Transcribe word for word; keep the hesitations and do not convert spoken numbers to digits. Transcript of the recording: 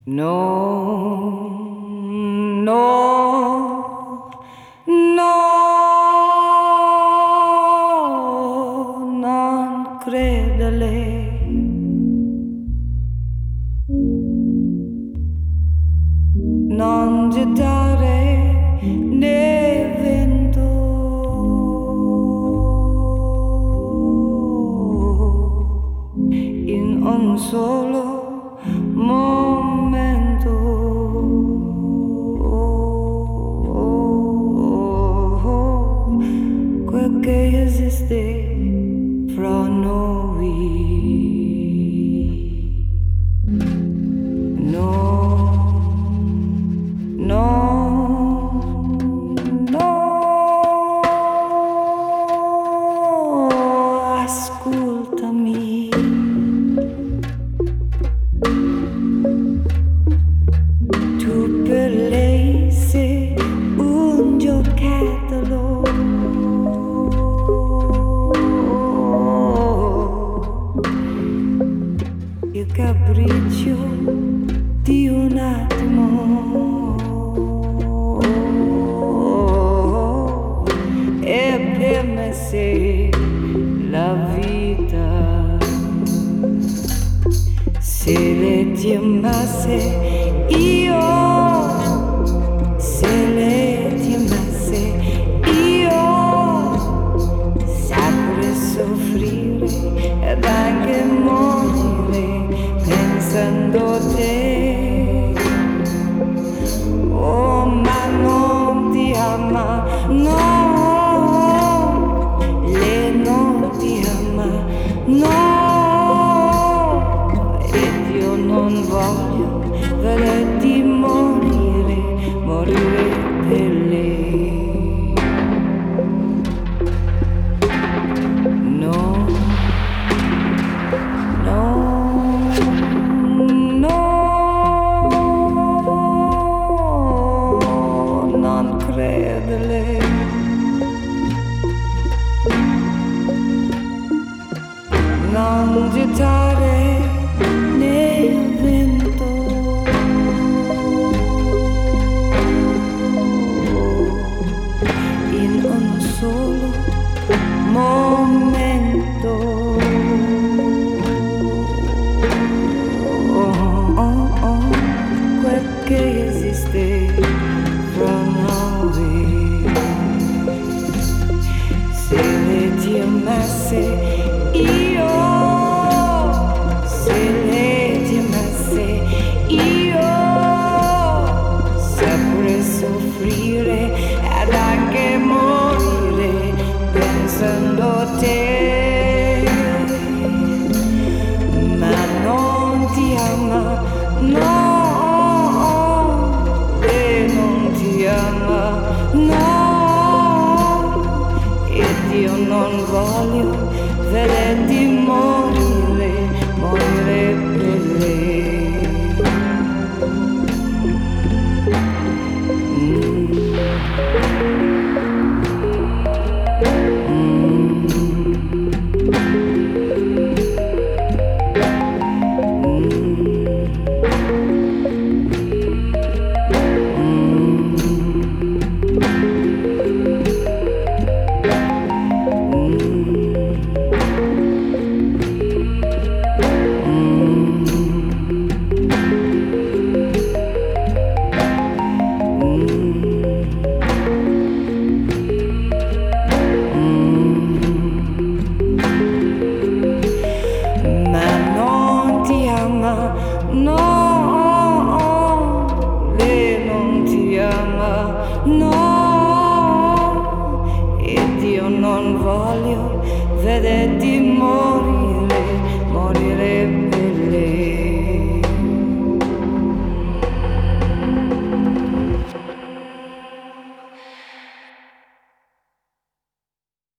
No, no, no, non credere. Non gettare nel vento in un solo momento. Quel che esiste fra noi. No, no, ascoltami. Tu per lei sei un giocattolo. Il capriccio di un attimo. E per me sei la vita. Se le ti amasse io, se le ti amasse io, saprei soffrire ed anche morire pensando a te. Oh, ma non ti ama, no. No, ed io non voglio vederti morire, morire per lei. No, no, no, non credere. Non gettare nel vento in un solo momento. Oh, oh, oh, quel che esiste fra noi. Se le ti amasse io, se le ti amasse io, saprei soffrire ed anche morire pensando a te. Ma non ti ama, no, e non ti ama, no, ed io non voglio vederti morire, morire per lei. Mm. No, lei non ti ama, no, ed io non voglio vederti